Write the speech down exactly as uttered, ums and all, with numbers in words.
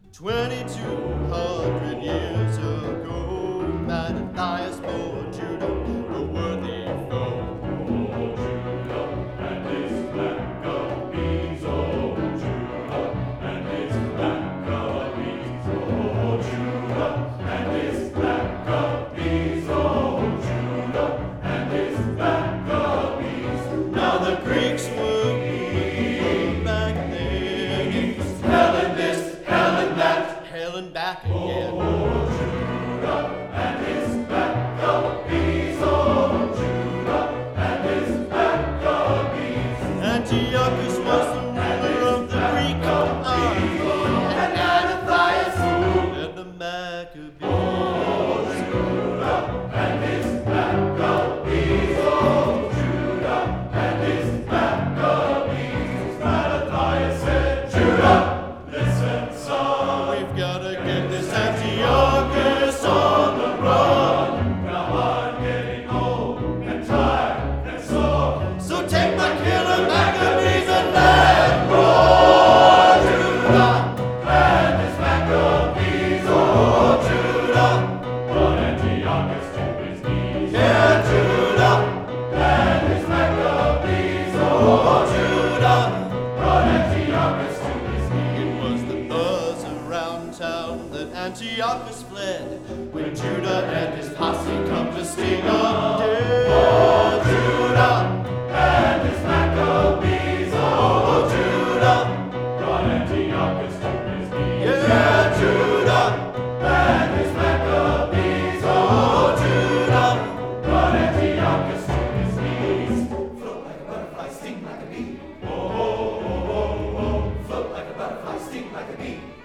Twenty-two hundred years ago, Mattathias bore Judah a worthy foe. Oh, Judah and his Maccabees, oh, Judah and his Maccabees, oh, Judah and his Maccabees, oh, Judah and his Maccabees. Now the Greeks were good back then, Hell and this, hell and that, hell and back again. oh, Judah and his Maccabees, oh, Judah and his Maccabees. Antiochus was the ruler of the Greek army, and Mattathias led the Maccabees. And his Maccabees, oh, Judah and his Maccabees. Mattathias said, Judah, listen, son. We've gotta get this Antiochus on the run. Now I'm getting old and tired and sore. So take my killer Maccabees and let roar. Judah And his Maccabees, oh, Judah, brought Antiochus to his knees. Yeah, Judah, And his Maccabees, oh, Judah, brought Antiochus to his knees. it was the buzz around town that Antiochus fled when Judah and his posse come to sting him dead. Oh, Judah and his Maccabees, oh, Judah, brought Antiochus to his knees. Yeah, Judah, And his Maccabees, oh, Judah, brought Antiochus to his knees. Float like a butterfly, sting like a bee. Oh, oh, oh, oh, oh. Float like a butterfly, sting like a bee.